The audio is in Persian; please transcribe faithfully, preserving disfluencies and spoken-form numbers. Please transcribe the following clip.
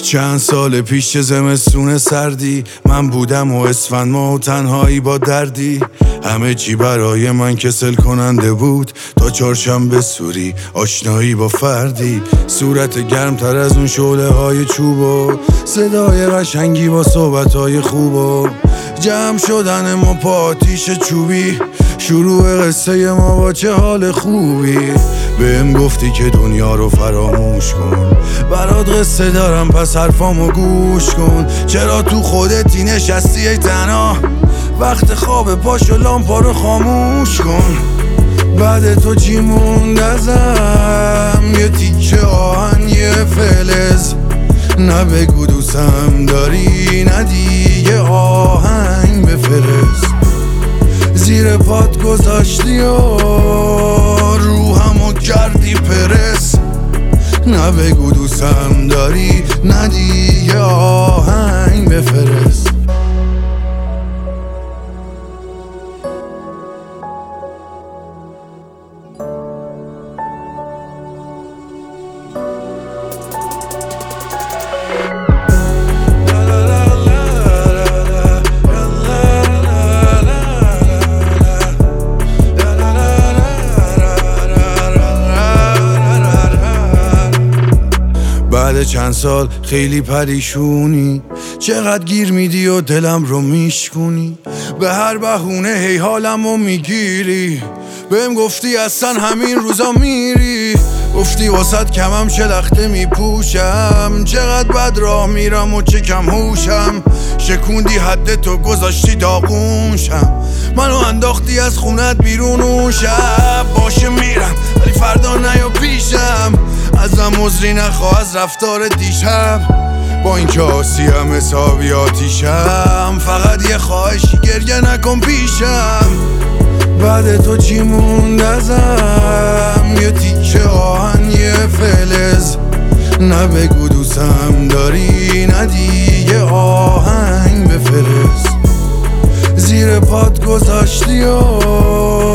چند سال پیش چه زمستون سردی، من بودم و اسفند ما و تنهایی با دردی. همه چی برای من کسل کننده بود تا چهارشنبه سوری آشنایی با فردی. صورت گرم تر از اون شعله های چوب و صدای قشنگی با صحبت های خوب و جمع شدن ما پا آتیش چوبی. شروع قصه ما با چه حال خوبی. بهم گفتی که دنیا رو فراموش کن، برات قصه دارم پس حرفامو گوش کن. چرا تو خودتی نشستی ای تنها، وقت خواب پاشو لامپا رو خاموش کن. بعد تو چی موند ازم؟ یه تیکه آهن یه فلز. نه بگو دوستم داری، نه دیگه آهنگ بفرست. زیر پات گذاشتی و روحمو کردی پرس. نه بگو دوستم داری، نه دیگه آهنگ بفرست. بعد چند سال خیلی پریشونی، چقدر گیر میدی و دلم رو میشکونی. به هر بهونه هی حالمو میگیری. بهم گفتی اصلا همین روزا میری. گفتی واسد کمم شلخته میپوشم. چقدر بد راه میرم و چه کم هوشم. شکوندی حد تو گذاشتی داغونشم. منو انداختی از خونت بیرون و شب باشه میرم ولی فردا نیا پیشم. ازم عذری نخواه از رفتار دیشب، با این که آسیم حسابی آتیشم. فقط یه خواهشی گریه نکن پیشم. بعد تو چی موند ازم؟ یه تیکه آهن یه فلز. نه بگو دوستم داری، نه دیگه آهنگ بفرست. زیر پات گذاشتی و